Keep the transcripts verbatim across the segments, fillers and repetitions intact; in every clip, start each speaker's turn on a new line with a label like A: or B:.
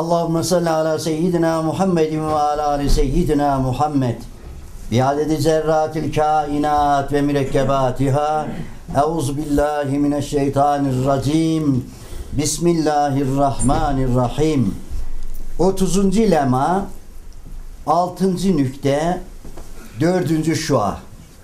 A: Allahümme salli ala seyyidina Muhammedin ve ala ali seyyidina Muhammed. Biadedi zerratil kainat ve mürekkebatiha. Euzbillahi mineşşeytanirracim. Bismillahirrahmanirrahim. otuzuncu lema, altıncı nükte, dördüncü şua.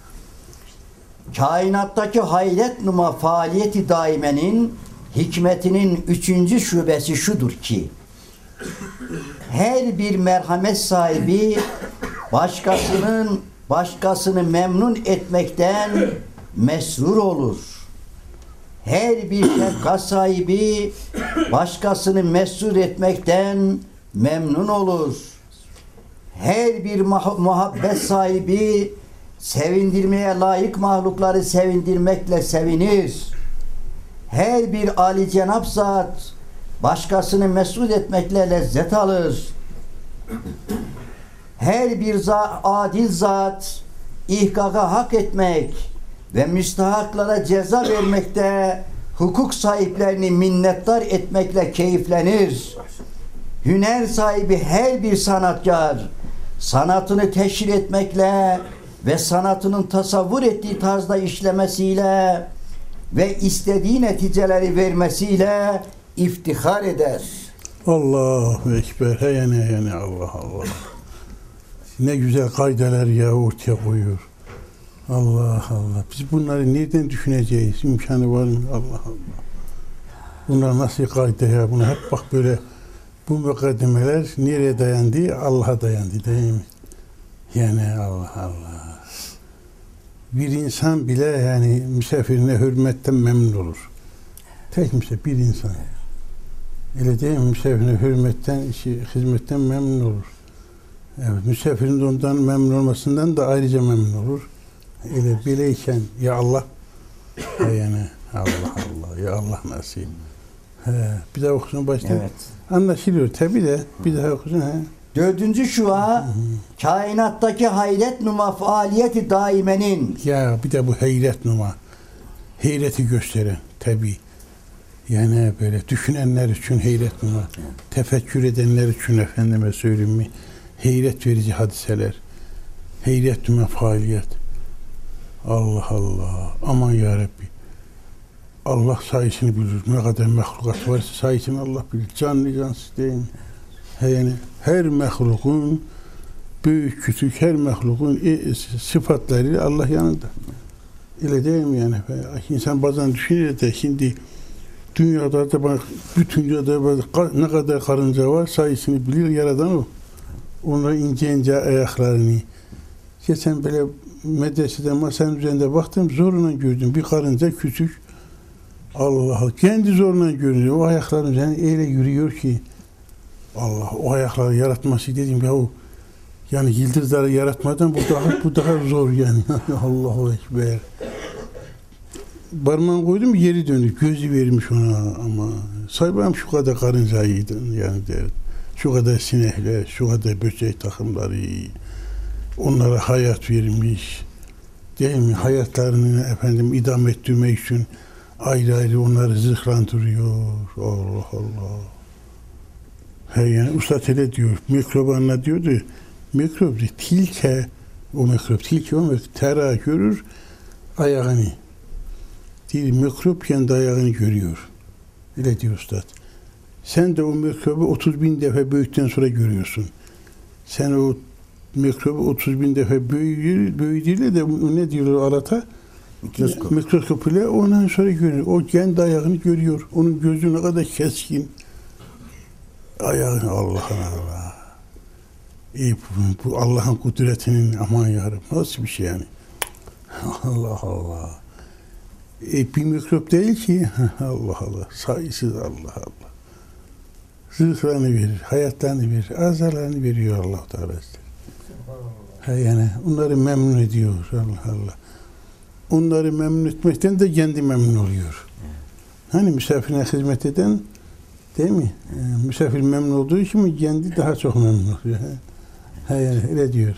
A: Kainattaki hayret numa faaliyeti daimenin hikmetinin üçüncü şubesi şudur ki, her bir merhamet sahibi başkasının başkasını memnun etmekten mesrur olur. Her bir şefkat sahibi başkasını mesrur etmekten memnun olur. Her bir muhabbet sahibi sevindirmeye layık mahlukları sevindirmekle sevinir. Her bir âli cenab zat başkasını mesrur etmekle lezzet alır. Her bir zat, adil zat ihkaka hak etmek ve müstahaklara ceza vermekte hukuk sahiplerini minnettar etmekle keyiflenir. Hüner sahibi her bir sanatkar sanatını teşhir etmekle ve sanatının tasavvur ettiği tarzda işlemesiyle ve istediği neticeleri vermesiyle iftihar eder.
B: Allahu Ekber. Heyene heyene Allah Allah. Ne güzel kaideler ya ortaya koyuyor. Allah Allah. Biz bunları nereden düşüneceğiz? İmkanı var mı? Allah Allah. Bunlar nasıl kaide ya? Buna hep bak böyle bu mukaddimeler nereye dayandı? Allah'a dayandı değil mi? Yani Allah Allah. Bir insan bile yani misafirine hürmetten memnun olur. Tek misafir bir insan. Öyle değil mi? Misafirine hürmetten, işi, hizmetten memnun olur. Evet, misafirin de ondan memnun olmasından da ayrıca memnun olur. Öyle bileyken ya Allah, yani Allah Allah, ya Allah nasip. He, bir daha okusun baştan.
A: Evet.
B: Anlaşılıyor tabi de bir daha okusun. He.
A: Dördüncü şua, kainattaki hayret numa faaliyeti daimenin.
B: Ya bir de bu hayret numa, heyreti gösteren tabi. Yani böyle düşünenler için hayret numa, tefekkür edenler için efendime söyleyeyim mi, hayret verici hadiseler, hayret numa faaliyet. Allah Allah, aman ya Rabbi. Allah sayısını bilir. Ne kadar mahlukat varsa sayısını Allah bilir. Canlı cansız değil mi? Yani her mahlukun, büyük küçük her mahlukun sıfatları Allah yanında. Öyle değil mi yani? İnsan bazen düşünüyor da şimdi dünyada da bak, bütün dünyada ne kadar karınca var sayısını bilir yaradan o. Onların ince ince ayaklarını. Geçen böyle medresede masanın üzerinde baktım, zorla gördüm. Bir karınca küçük. Allah Allah. Kendi zorla görünüyor. O ayakların üzerine öyle yürüyor ki Allah, o ayakları yaratması dedim ya o yani yıldızları yaratmadan bu daha bu daha zor yani. Allahu Ekber. Parmağını koydum yeri döndü. Gözü vermiş ona ama saybam şu kadar karıncaydı yani der. Şu kadar sinekler, şu kadar böcek takımları onlara hayat vermiş. Değil mi? Hayatlarını efendim idam ettirmek için ayrı ayrı onları zırhlandırıyor. Allah Allah. He yani usta öyle diyor. Mikrobu anla diyordu. Mikrop değil, tilke o mikrop, tilke o mikrop tera görür ayağını. Değil, mikrop kendi ayağını görüyor. Öyle diyor usta. Sen de o mikrobu otuz bin defa büyüdükten sonra görüyorsun. Sen o mikrobu otuz bin defa büyüdüğüyle büyüdüğüyle de ne diyorlar alata? Mikroskop. Mikroskop ile ondan sonra görüyor. O kendi ayağını görüyor. Onun gözü ne kadar keskin. Ayağını Allah Allah. E, bu, bu Allah'ın kudretinin aman yarım. Nasıl bir şey yani? Allah Allah. E, bir mikrop değil ki. Allah Allah. Sayısız Allah Allah. Rızıklarını verir, hayatlarını verir, azalarını veriyor Allah Teala. Ha yani onları memnun ediyor Allah Allah. Onları memnun etmekten de kendi memnun oluyor. Hani misafirine hizmet eden değil mi? Yani misafir memnun olduğu için kendi daha çok memnun oluyor. Ha yani öyle diyor.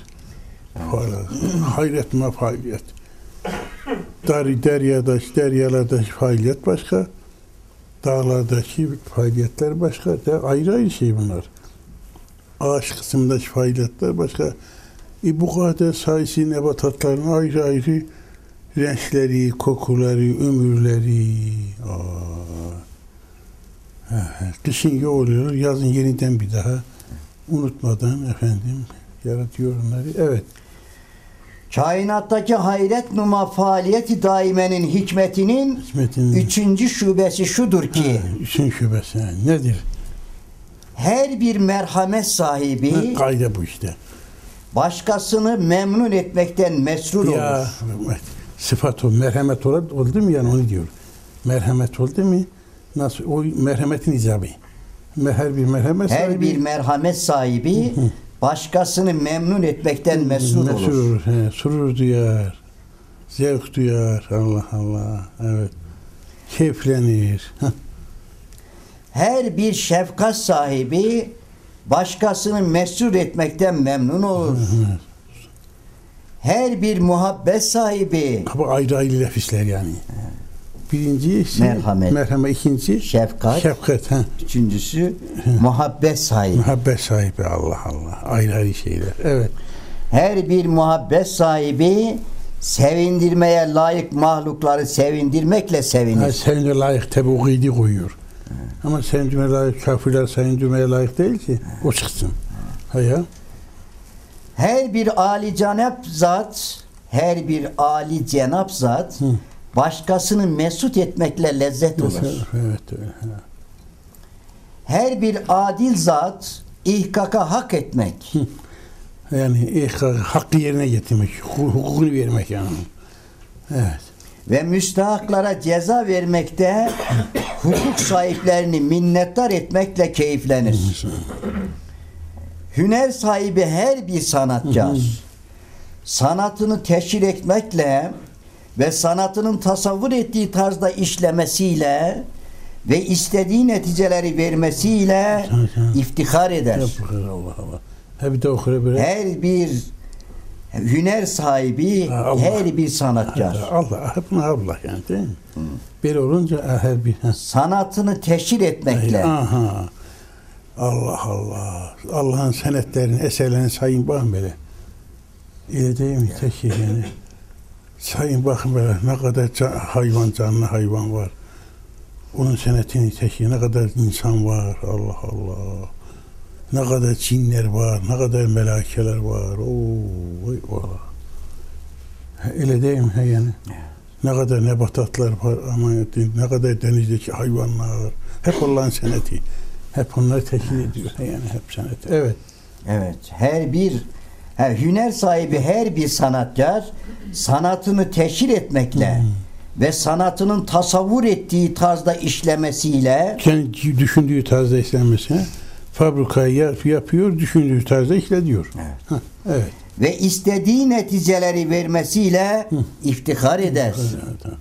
B: Hayret ma faaliyet. Dari deryada, deryalarda faaliyet başka. Dağlardaki faaliyetler başka. De ayrı ayrı şey bunlar. Ağaç kısmındaki faaliyetler başka. E bu kadar sayısı nebatatların ayrı ayrı renkleri, kokuları, ömürleri. Aa. Kışın yok oluyor, yazın yeniden bir daha unutmadan efendim yaratıyor onları. Evet.
A: Kainattaki hayret numa faaliyeti daimenin hikmetinin, hikmetinin üçüncü şubesi şudur ki.
B: Ha, üçüncü şubesi ha, nedir?
A: Her bir merhamet sahibi
B: ha, kayda bu işte.
A: Başkasını memnun etmekten mesrur
B: ya,
A: olur.
B: Sıfat o. Merhamet oldu, oldu mu yani onu diyor. Merhamet oldu mu? Nasıl? O merhametin icabı. Her bir merhamet
A: Her
B: sahibi.
A: Her bir merhamet sahibi başkasını memnun etmekten mesrur olur.
B: Mesrur olur. He, surur duyar. Zevk duyar. Allah Allah. Evet. Keyiflenir.
A: Her bir şefkat sahibi başkasını mesrur etmekten memnun olur. Her bir muhabbet sahibi.
B: Bu ayrı ayrı lafisler yani. Birinci
A: merhamet.
B: Merhamet. İkinci
A: şefkat.
B: Şefkat. Ha.
A: Üçüncüsü muhabbet sahibi.
B: Muhabbet sahibi. Allah Allah. Ayrı ayrı şeyler. Evet.
A: Her bir muhabbet sahibi sevindirmeye layık mahlukları sevindirmekle sevinir.
B: Ha, sevindirmeye layık tabi o kıydı koyuyor. Ha. Ama sevindirmeye layık kafirler sevindirmeye layık değil ki. O çıksın. Ha ya.
A: Her bir âli cenap zat, her bir âli cenap zat Hı. başkasını mesut etmekle lezzet olur.
B: Evet, öyle.
A: Her bir adil zat ihkaka hak etmek.
B: Hı. Yani ihkaka hakkı yerine getirmek, hukukunu vermek yani. Evet.
A: Ve müstahaklara ceza vermekte hukuk sahiplerini minnettar etmekle keyiflenir. Hüner sahibi her bir sanatkar sanatını teşhir etmekle ve sanatının tasavvur ettiği tarzda işlemesiyle ve istediği neticeleri vermesiyle iftihar eder.
B: Allah Allah. Her bir,
A: her bir hüner sahibi, Allah, her bir sanatkar.
B: Allah, Allah, Allah yani değil mi? Hı. Bir olunca her bir. Ha.
A: Sanatını teşhir etmekle.
B: Aha. Allah Allah. Allah'ın senetlerini, eserlerini sayın bakın böyle. Öyle değil mi? Teşhir yani. Sayın bakın böyle ne kadar can, hayvan, canlı hayvan var. Onun senetini teşhir, ne kadar insan var. Allah Allah. Ne kadar cinler var, ne kadar melaikeler var. Oo, öyle değil mi yani? Ne kadar nebatatlar var ama ne kadar denizdeki hayvanlar. Hep Allah'ın seneti. Hep onları teşkil ediyor yani hep senet. Evet.
A: Evet. Her bir he, hüner sahibi her bir sanatkar sanatını teşhir etmekle hmm. ve sanatının tasavvur ettiği tarzda işlemesiyle
B: kendi düşündüğü tarzda işlemesine fabrikayı yapıyor, düşündüğü tarzda işlediyor.
A: Evet.
B: Heh, evet.
A: Ve istediği neticeleri vermesiyle Hı. iftihar eder.
B: Evet.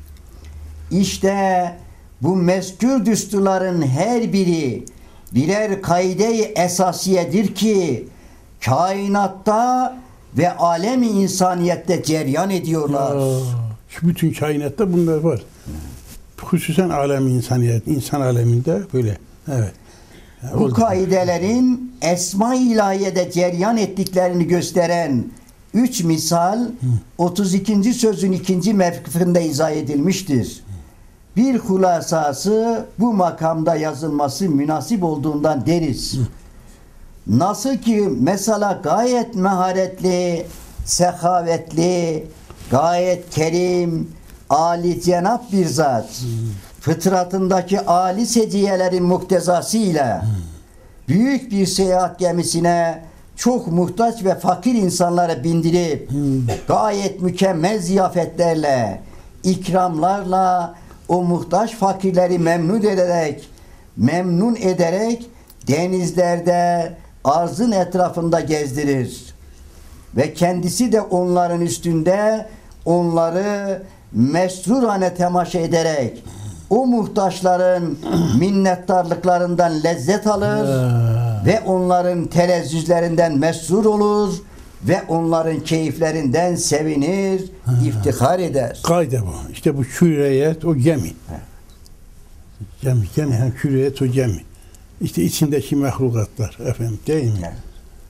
A: İşte bu mezkür düsturların her biri birer kaide-i esasiyedir ki kainatta ve alemi insaniyette cereyan ediyorlar.
B: Ya, şu bütün kainatta bunlar var. Hı. Hususen alem insaniyet, insan aleminde böyle. Evet.
A: Bu oldu. Kaidelerin esma-i ilahiyede cereyan ettiklerini gösteren üç misal Hı. otuz ikinci sözün ikinci mevkifinde izah edilmiştir. Bir hulasası bu makamda yazılması münasip olduğundan deriz. Hı. Nasıl ki mesela gayet meharetli, sehavetli, gayet kerim, âli cenap bir zat Hı. fıtratındaki âli seciyelerin muktezasıyla hmm. büyük bir seyahat gemisine çok muhtaç ve fakir insanlara bindirip hmm. gayet mükemmel ziyafetlerle, ikramlarla o muhtaç fakirleri memnun ederek memnun ederek denizlerde arzın etrafında gezdirir. Ve kendisi de onların üstünde onları mesrurane temaşa ederek o muhtaçların minnettarlıklarından lezzet alır ve onların telezzüzlerinden mesrur olur ve onların keyiflerinden sevinir, ha. iftihar eder.
B: Kayda bu. İşte bu şüreyet, o gemi. Gemi, gemi, hem küreyet o gemi. İşte içindeki mahlukatlar efendim, değil mi?
A: Evet.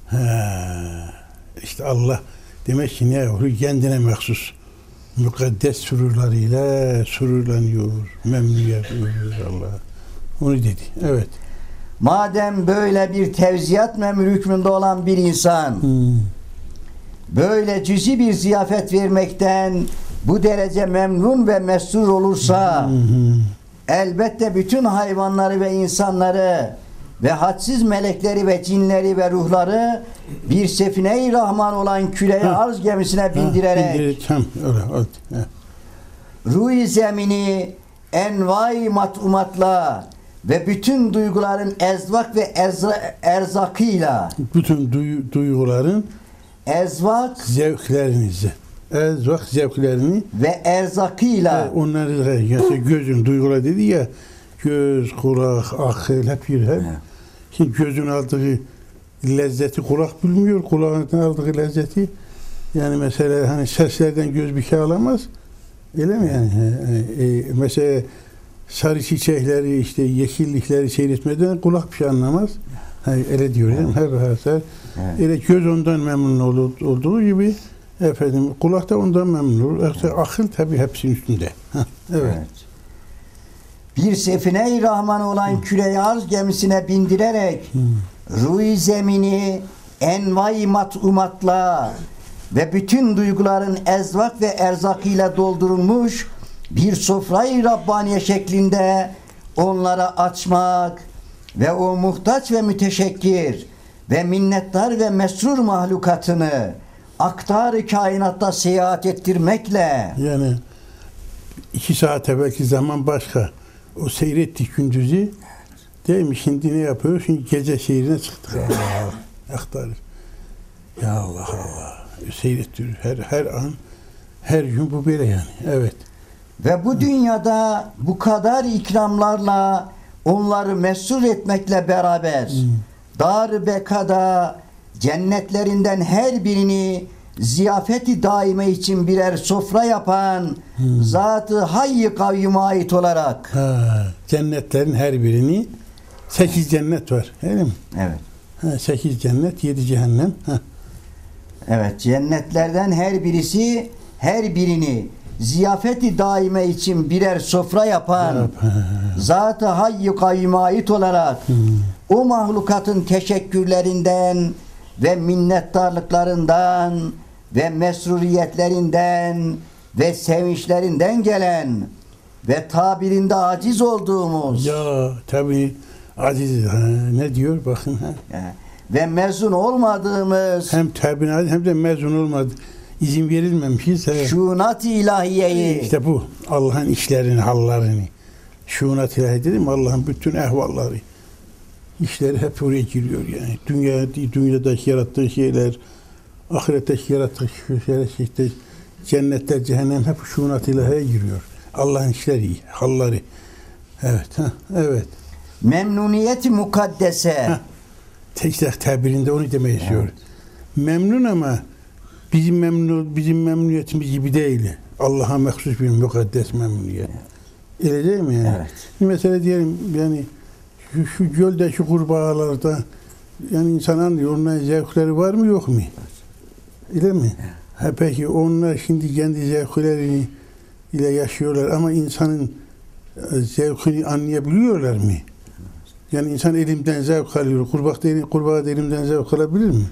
B: Ha, işte Allah demek ki ne olur? Kendine mahsus mukaddes sururlarıyla sururlanıyor, memnuniyet duyuyor Allah. Onu dedi. Evet.
A: Madem böyle bir tevziyat memuru hükmünde olan bir insan
B: Hmm.
A: böyle cüzi bir ziyafet vermekten bu derece memnun ve mesrur olursa
B: Hmm.
A: elbette bütün hayvanları ve insanları ve hadsiz melekleri ve cinleri ve ruhları bir sefine-i rahman olan küreye
B: Ha.
A: arz gemisine bindirerek
B: Bindirerek, tam öyle. Evet. Ha.
A: ruh-i zemini envai matumatla ve bütün duyguların ezvak ve ezra, erzakıyla
B: Bütün duy, duyguların
A: ezvak
B: zevklerinizi, ezvak zevklerini
A: ve erzakıyla
B: onları da yani gözün duygular dedi ya, göz, kulak, akıl hep bir hep.
A: Evet.
B: Şimdi gözün aldığı lezzeti kulak bilmiyor, kulağın aldığı lezzeti yani mesela hani seslerden göz bir şey alamaz. Öyle mi yani? E, e, mesela sarı çiçekleri işte yeşillikleri seyretmeden kulak bir şey anlamaz. Hani öyle diyor değil mi? Hep her
A: Evet.
B: öyle göz ondan memnun ol- olduğu gibi efendim kulak da ondan memnun olur. Evet. Akıl tabii hepsinin üstünde. Heh, evet.
A: Evet. Bir sefine-i rahman olan küreye arz gemisine bindirerek
B: Hmm.
A: ruh-i zemini envai matumatla ve bütün duyguların ezvak ve erzakıyla doldurulmuş bir sofra-i Rabbaniye şeklinde onlara açmak ve o muhtaç ve müteşekkir ve minnettar ve mesrur mahlukatını aktar-ı kainatta seyahat ettirmekle
B: Yani iki saat evvelki zaman başka. O seyrettik gündüzü. Değil mi? Şimdi ne yapıyoruz? Şimdi gece seyrine çıktık. Allah aktarır. Ya Allah Allah. Seyrettiriyor. Her, her an, her gün bu böyle yani. Evet.
A: ve bu dünyada bu kadar ikramlarla onları mesrur etmekle beraber dar-ı bekada cennetlerinden her birini ziyafeti daime için birer sofra yapan
B: Hmm.
A: Zat-ı Hayy-i Kayyum'a ait olarak
B: Ha, cennetlerin her birini sekiz cennet var. Öyle mi?
A: evet
B: Ha, sekiz cennet, yedi cehennem. Ha.
A: evet cennetlerden her birisi her birini ziyafeti daime için birer sofra yapan
B: Yap, ha.
A: Zat-ı Hayy-i Kayyum'a ait olarak
B: Hmm.
A: o mahlukatın teşekkürlerinden ve minnettarlıklarından ve mesruriyetlerinden ve sevinçlerinden gelen ve tabirinde aciz olduğumuz
B: Ya tabii aziz ha, ne diyor bakın ha.
A: ve mezun olmadığımız
B: Hem tabi hem de mezun olmadı. İzin verilmemişse
A: şunat-ı ilahiyeyi
B: işte bu Allah'ın işlerini, hallarını. Şunat ilahi dedim Allah'ın bütün ehvalları. İşleri hep oraya giriyor yani. Dünya, dünyadaki yarattığı şeyler, ahiretteki yarattığı şeyler, işte cennetler, cehennem hep şunat ilahiye giriyor. Allah'ın işleri, halları. Evet, ha, evet.
A: memnuniyet-i mukaddese
B: Ha. İşte tabirinde onu demeye istiyor. Evet. Memnun ama bizim memnun bizim memnuniyetimiz gibi değil. Allah'a mahsus bir mukaddes memnuniyet. Öyle değil mi yani?
A: Evet.
B: Mesela diyelim yani şu, şu göldeki kurbağalarda yani insan anlıyor onların zevkleri var mı yok mu? Öyle mi? Ha, peki onlar şimdi kendi zevklerini ile yaşıyorlar ama insanın zevkini anlayabiliyorlar mı? Yani insan elimden zevk alıyor. Kurbağa da, kurbağa da elimden zevk alabilir mi?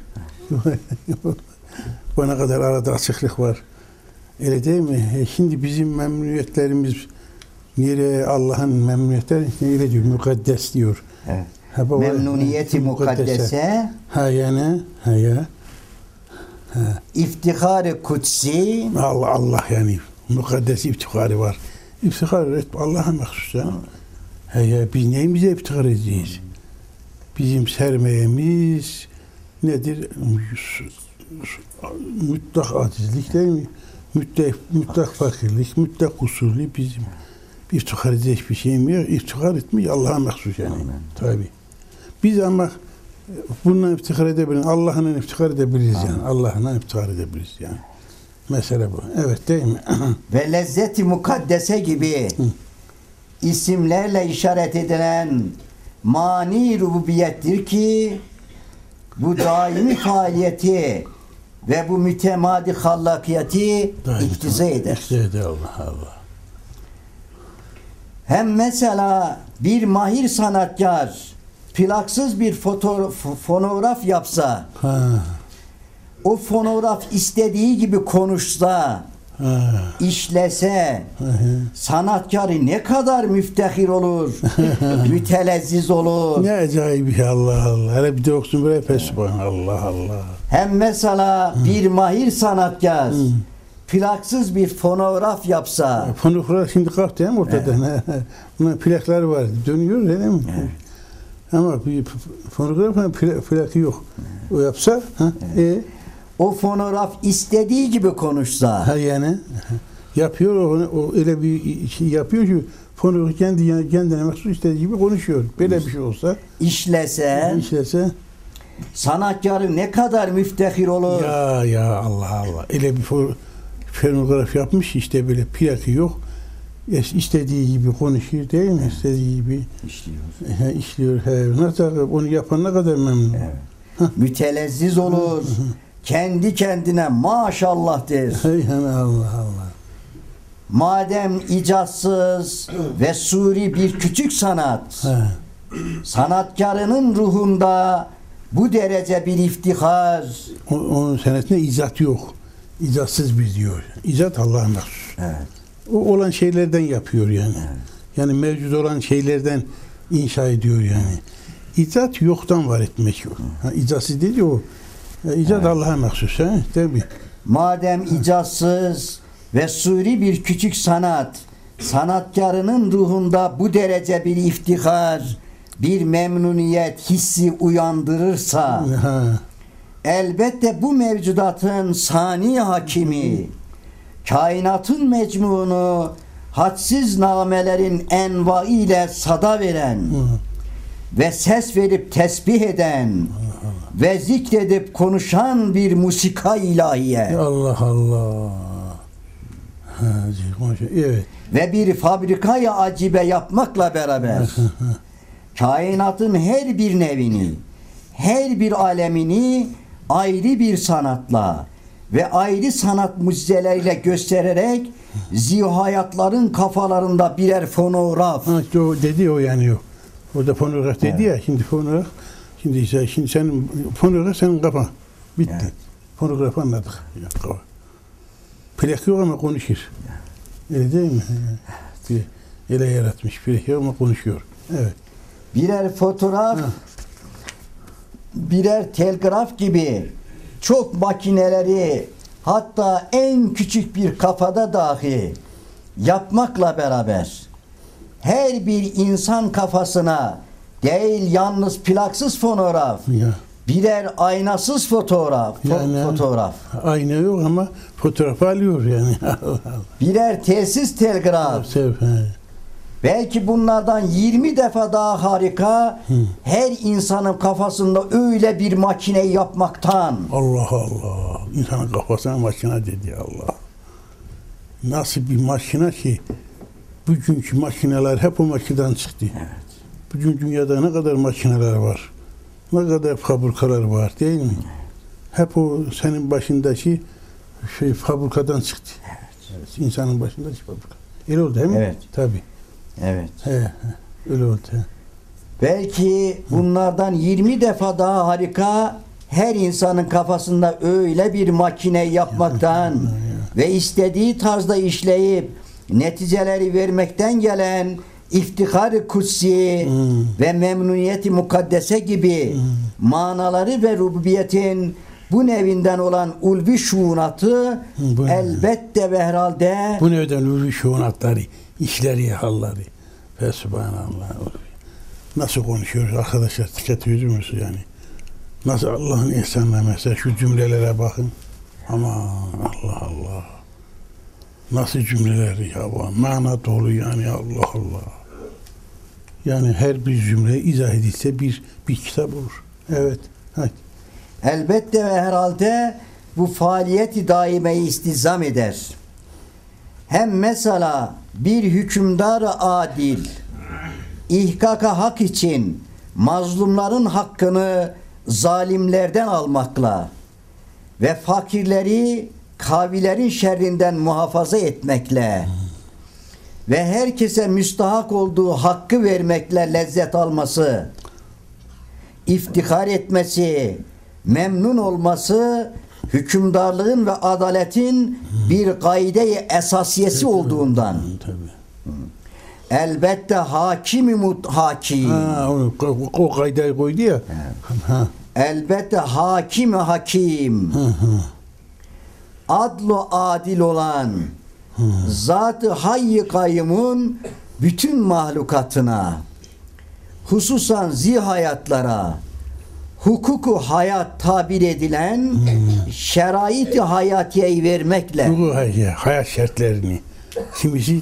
B: Bana kadar arada açıklık var. Öyle değil mi? E şimdi bizim memnuniyetlerimiz nereye Allah'ın memnuniyetleri öyle diyor. Mukaddes diyor.
A: evet.
B: Ha,
A: memnuniyet-i mukaddese
B: Ha yani ha ya. Ha.
A: iftihar-ı kutsi
B: Allah Allah yani mukaddes iftiharı var. İftihar et Allah'a mahsus ya. Ha ya biz neyimize iftihar edeceğiz? Bizim sermayemiz nedir? Mutlak acizlik değil mi? Mutlak, mutlak fakirlik, mutlak kusurlu bizim iftihar edecek bir şeyim yok. İftihar etmek Allah'a mahsus yani.
A: Amen.
B: Tabii. Biz ama bununla iftihar edebiliriz. Allah'la iftihar edebiliriz
A: Amen.
B: yani. Allah'la iftihar edebiliriz yani. Mesele bu. Evet değil mi?
A: ve lezzet-i mukaddese gibi
B: Hı.
A: isimlerle işaret edilen mani rububiyettir ki bu daimi faaliyeti ve bu mütemadi hallakiyeti iktiza eder.
B: İktiza eder Allah Allah.
A: Hem mesela bir mahir sanatkar plaksız bir foto, fonograf yapsa,
B: Ha.
A: o fonograf istediği gibi konuşsa,
B: Ha.
A: işlese,
B: Hı hı.
A: sanatkarı ne kadar müftehir olur, mütelezziz olur.
B: Ne acayip bir şey, Allah Allah. Hele bir de okusun böyle fesubhan Allah Allah.
A: Hem mesela bir mahir sanatkar plaksız bir fonograf yapsa,
B: Fonograf şimdi kalktı değil mi ortadan? Evet. Bunun plaklar var. Dönüyor değil mi?
A: Evet.
B: Ama bir fonografın pla- plakı yok. O yapsa ha, e,
A: o fonograf istediği gibi konuşsa,
B: ha yani yapıyor o, o öyle bir şey yapıyor ki fonograf kendi kendine mahsus istediği gibi konuşuyor. Böyle bir şey olsa
A: işlese,
B: işlese
A: sanatkarı ne kadar müftehir olur.
B: ya ya Allah Allah. Öyle bir fo- fonograf yapmış işte böyle plakı yok. İstediği gibi konuşuyor değil mi? İstediği gibi
A: İşliyor.
B: he, işliyor. He. Nasıl onu yapan ne kadar memnun.
A: Evet. Mütelezziz olur. Kendi kendine maşallah der.
B: Yani Allah Allah.
A: Madem icatsız ve suri bir küçük sanat,
B: He.
A: sanatkarının ruhunda bu derece bir iftihar.
B: O, onun senetinde icat yok. İcatsız bir diyor. İcat Allah'a mahsus.
A: Evet.
B: O olan şeylerden yapıyor yani.
A: Evet.
B: Yani mevcut olan şeylerden inşa ediyor yani. İcat yoktan var etmek yok. Ha, icatsız değil o. Ya, icat
A: Evet.
B: Allah'a mahsus. He? Tabii.
A: Madem icatsız ve suri bir küçük sanat, sanatkarının ruhunda bu derece bir iftihar, bir memnuniyet hissi uyandırırsa,
B: Ha.
A: elbette bu mevcudatın sani hakimi, kainatın mecmunu, hadsiz namelerin envai ile sada veren
B: Hı.
A: ve ses verip tesbih eden ve zikredip konuşan bir musika ilahiye
B: Allah Allah. Ha, evet.
A: ve bir fabrikayı acibe yapmakla beraber kainatın her bir nevini, her bir alemini ayrı bir sanatla ve ayrı sanat mucizeleriyle göstererek zihayatların kafalarında birer fonograf.
B: Ha, işte o dedi o yani o. Orada fonograf dedi
A: Evet.
B: ya şimdi fonograf. Şimdi ise şimdi senin fonograf senin kafan. Bitti.
A: Evet.
B: Fonograf anladık. Ya, kafa. Plak yok ama konuşur. Öyle değil mi? Bir ele yaratmış. Plak yok ama konuşuyor. Evet.
A: Birer fotoğraf,
B: Ha.
A: birer telgraf gibi çok makineleri, hatta en küçük bir kafada dahi yapmakla beraber her bir insan kafasına değil yalnız plaksız fonograf,
B: Ya.
A: birer aynasız fotoğraf, fo-
B: Yani-
A: fotoğraf,
B: Ayna yok ama fotoğraf alıyor yani. Allah Allah.
A: birer telsiz telgraf,
B: Sev, he.
A: belki bunlardan yirmi defa daha harika her insanın kafasında öyle bir makineyi yapmaktan.
B: Allah Allah. İnsanın kafasına makine dedi Allah. Nasıl bir makine ki bugünkü makineler hep o makineden çıktı.
A: Evet.
B: Bugün dünyada ne kadar makineler var. Ne kadar fabrikalar var değil mi? Hep o senin başındaki şey fabrikadan çıktı. Evet. İnsanın başındaki fabrika. Öyle oldu değil mi?
A: Evet.
B: Tabii.
A: Evet.
B: He, he. Öyle oldu. He.
A: Belki bunlardan yirmi defa daha harika her insanın kafasında öyle bir makine yapmaktan ve istediği tarzda işleyip neticeleri vermekten gelen iftihar-ı kutsi
B: Hmm.
A: ve memnuniyeti mukaddese gibi manaları ve rububiyetin bu nevinden olan ulvi şuunatı
B: bu ne?
A: elbette ve herhalde
B: Bu neden ulu şuunatları, işleri, halleri. Ve subhanallah. Nasıl konuşuyoruz arkadaşlar? Dikkat ediyor musunuz yani? Nasıl Allah'ın ihsanına mesela şu cümlelere bakın. Aman Allah Allah. Nasıl cümleler ya bu? Mana dolu yani Allah Allah. Yani her bir cümle izah edilse bir bir kitap olur. Evet. Hadi.
A: elbette ve herhalde bu faaliyeti daimeyi istizam eder. Hem mesela bir hükümdar adil ihkaka hak için mazlumların hakkını zalimlerden almakla ve fakirleri kavilerin şerrinden muhafaza etmekle ve herkese müstahak olduğu hakkı vermekle lezzet alması, iftihar etmesi, memnun olması hükümdarlığın ve adaletin bir gaide-i esasiyesi olduğundan. Elbette hakimi muthaki.
B: Ha, o, o, o kaydı koydu ya. Ha.
A: Elbette hakimi hakim.
B: Hı hı.
A: Adlu adil olan Zat-ı Hayy-i Kayyum'un bütün mahlukatına, hususan zihayatlara, hukuku hayat tabir edilen hmm. şerait-i hayatiyeyi vermekle.
B: Hukuku hayat şartlarını. Kimisi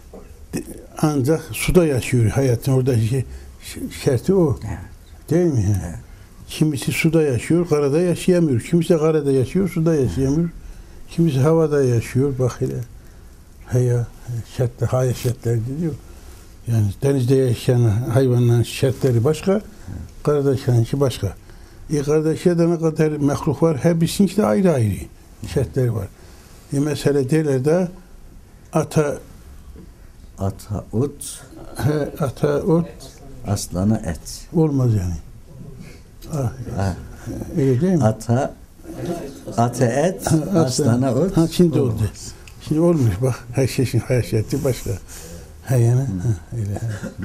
B: ancak suda yaşıyor hayatın, orada şey, şartı o. Evet. Değil mi? Evet. Kimisi suda yaşıyor, karada yaşayamıyor. Kimisi karada yaşıyor, suda yaşayamıyor. Kimisi havada yaşıyor. Bak hele. Haya, şartlar, hayat şartları diyor. Yani denizde yaşayan hayvanların şartları başka, karada yaşayanınki başka. E karada yaşayan ne kadar mehluk var, her birisinin de ayrı ayrı şartları var. E mesela derler de ata
A: ata ot
B: he, ata ot
A: aslana et.
B: Olmaz yani. Ah, ah. Öyle değil mi?
A: Ata ata et, aslana ot.
B: Ha, şimdi oldu. Şimdi olmuş bak, her şeyin hayat şartı başka. He yani, ha, öyle.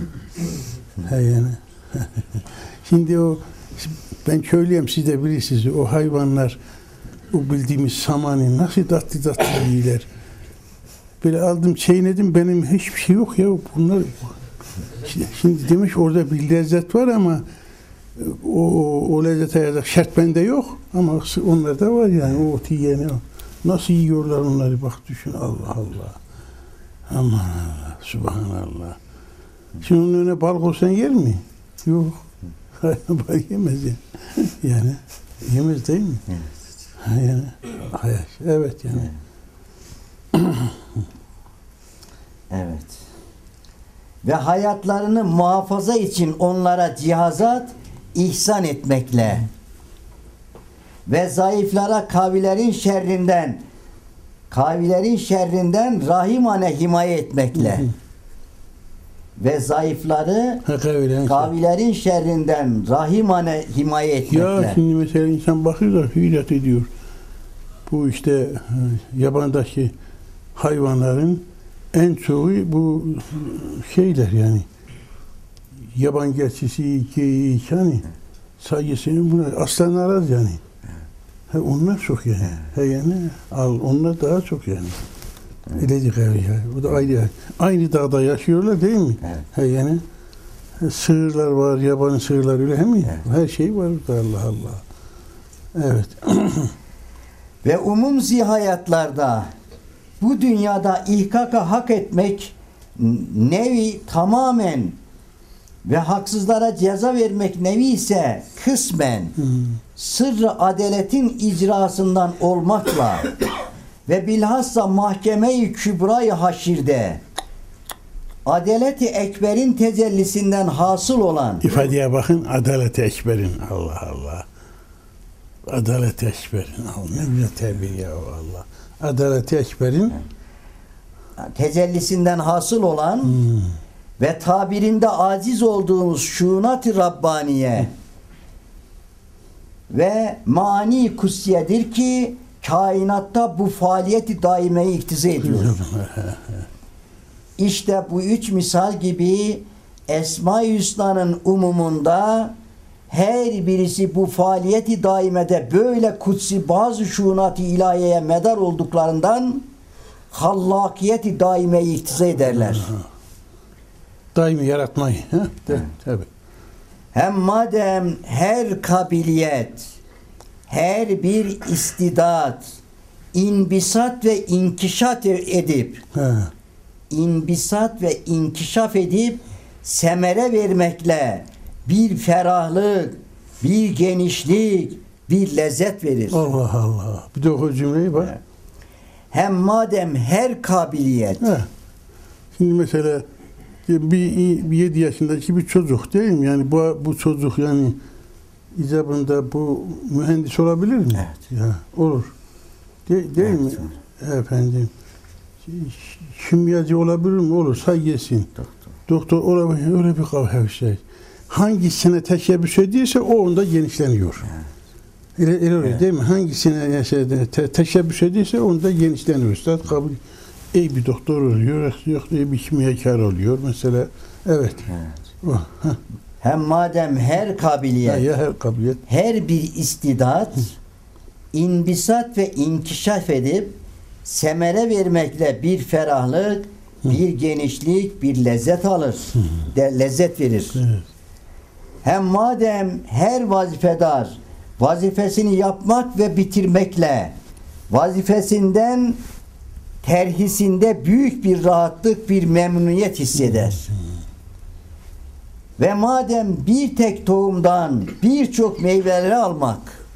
B: He yani. Şimdi o, ben köylüyüm, siz de bilirsiniz, o hayvanlar, o bildiğimiz samanı nasıl tatlı tatlı yiyorlar. Böyle aldım, çiğnedim, benim hiçbir şey yok ya, bunlar. Şimdi demiş orada bir lezzet var ama o, o lezzete yazık şart bende yok ama onlarda var yani, o otu yiyeni o. Nasıl yiyorlar onları bak düşün, Allah Allah. Aman Allah, subhanallah. Şimdi onun önüne bal koysan yer mi? Yok. Bal yemez yani. Yani yemez değil mi? Evet. Yani, hayat. Evet yani.
A: Evet. Evet. Ve hayatlarını muhafaza için onlara cihazat ihsan etmekle ve zayıflara kavilerin şerrinden kavilerin şerrinden rahimane himaye etmekle hı hı. ve zayıfları
B: ha, kavilerin,
A: kavilerin şerrinden rahimane himaye etmekle.
B: Ya şimdi mesela insan bakıyor da hüylet ediyor. Bu işte yabandaki hayvanların en çoğu bu şeyler yani yaban geçisi, geyik hani sayısını buna aslanlar az yani. He, onlar çok yani. He yani al onlar daha çok yani. Öyleydik evet. Yani. O da ayrı. Aynı dağda yaşıyorlar değil mi? Evet. He yani sığırlar var, yabani sığırlar öyle mi? Evet. Her şey var orada Allah Allah. Evet.
A: Ve umum zihayatlarda bu dünyada ihkaka hak etmek nevi tamamen ve haksızlara ceza vermek nevi ise kısmen hmm. sırrı adaletin icrasından olmakla ve bilhassa mahkeme-i kübra-i haşirde adaleti ekberin tecellisinden hasıl olan
B: ifadeye bakın, adaleti ekberin, Allah Allah, adaleti ekberin, Allah ne güzel terbiyye ya Allah, adaleti ekberin
A: tecellisinden hasıl olan hmm. ve tabirinde aciz olduğumuz şunat-ı Rabbaniye ve mani kutsiyedir ki kainatta bu faaliyeti daimeyi iktiza ediyor. İşte bu üç misal gibi Esma-i Hüsna'nın umumunda her birisi bu faaliyeti daimede böyle kutsi bazı şunat-ı ilahiyeye medar olduklarından hallakiyeti daimeyi iktiza ederler.
B: Daimi yaratmayı. Tabii.
A: Hem madem her kabiliyet, her bir istidat, inbisat ve inkişaf edip, he. inbisat ve inkişaf edip semere vermekle bir ferahlık, bir genişlik, bir lezzet verir.
B: Allah Allah. Bir de o cümleyi bak.
A: hem madem her kabiliyet
B: He. Şimdi mesela bir, bir yedi yaşındaki bir çocuk değil mi? Yani bu bu çocuk yani icabında bu mühendis olabilir mi?
A: Evet.
B: Ya olur. De, değil
A: Evet,
B: mi? Doğru. Efendim. Kimyacı olabilir mi? Olursa yesin.
A: Doktor.
B: Doktor olabilir, öyle bir kavga şey. Hangisine teşebbüs ediyorsa o onda genişleniyor. Evet. Öyle, öyle
A: Evet.
B: değil mi? Hangisine şey, te, teşebbüs ediyorsa onda genişleniyor. Üstad kabul. İyi bir doktor oluyor, yok iyi bir kimyakar oluyor mesela. Evet.
A: Evet.
B: Oh,
A: Hem madem her kabiliyet,
B: ya, ya her kabiliyet.
A: her bir istidat inbisat ve inkişaf edip semere vermekle bir ferahlık, bir genişlik, bir lezzet alır. De, lezzet verir.
B: Evet.
A: Hem madem her vazifedar vazifesini yapmak ve bitirmekle vazifesinden terhisinde büyük bir rahatlık, bir memnuniyet hisseder. Ve madem bir tek tohumdan birçok meyveleri almak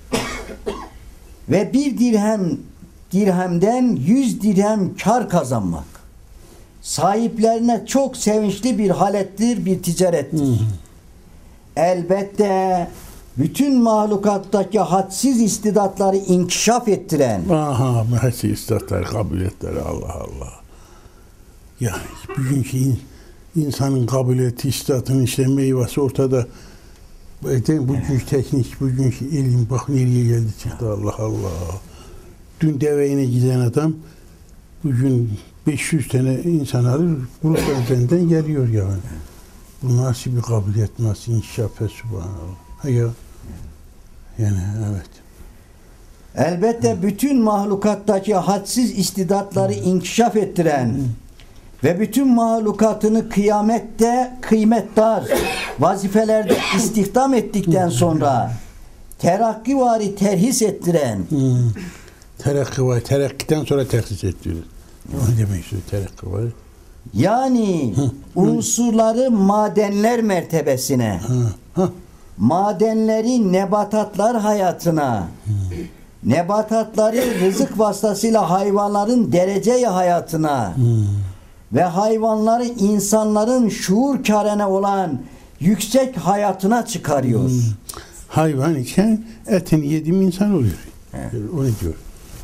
A: ve bir dirhem dirhemden yüz dirhem kar kazanmak sahiplerine çok sevinçli bir halettir, bir ticarettir. Hı hı. Elbette bütün mahlukattaki hadsiz istidatları inkişaf ettiren,
B: aha, hadsiz istidatları, kabiliyetleri, Allah Allah. Yani bugünkü in, insanın kabiliyeti, istidatının işte meyvesi ortada. Bugünkü teknik, bugünkü ilim bak nereye geldi çıktı, Allah Allah. Dün deveyine giden adam bugün beş yüz tane insan alır, bulutlar üzerinden geliyor yani. Bu nasıl bir kabiliyet, nasıl inkişaf, subhanallah. Ya. Yani evet.
A: Elbette bütün mahlukattaki hadsiz istidatları inkişaf ettiren ve bütün mahlukatını kıyamette kıymetdar vazifelerde istihdam ettikten sonra terakkivari terhis ettiren,
B: hmm. terakkivari, terakkiden sonra terhis ettiriyor. Ne demek istiyor terakkivari?
A: Yani unsurları madenler mertebesine,
B: Ha. Ha.
A: madenleri nebatatlar hayatına, hmm. nebatatları rızık vasıtasıyla hayvanların derece hayatına hmm. ve hayvanları insanların şuur kârene olan yüksek hayatına çıkarıyor. Hmm.
B: Hayvan iken etini yedim insan oluyor. Evet. Onu diyor.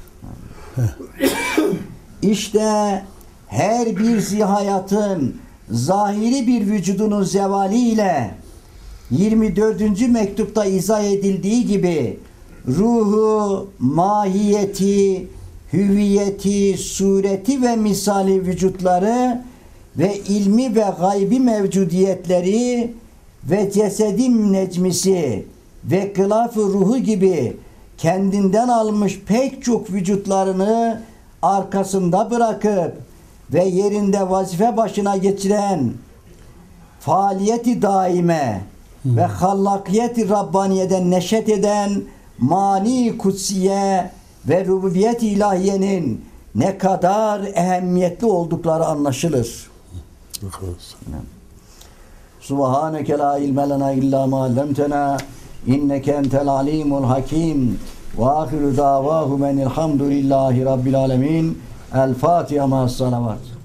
A: İşte her bir zihayatın zahiri bir vücudunun zevaliyle yirmi dördüncü mektupta izah edildiği gibi ruhu, mahiyeti, hüviyeti, sureti ve misali vücutları ve ilmi ve gaybi mevcudiyetleri ve cesedim necmisi ve gılaf-ı ruhu gibi kendinden almış pek çok vücutlarını arkasında bırakıp ve yerinde vazife başına geçiren faaliyeti daime hmm. ve hallakiyeti Rabbaniye'den neşet eden mani kutsiye ve rububiyet ilahiyenin ne kadar ehemmiyetli oldukları anlaşılır. Subhaneke la ilme lena illa ma allamtena inneke entel alimul hakim ve ahiru davahu menilhamdülillahi rabbil alemin. El Fatiha ma'as salavat.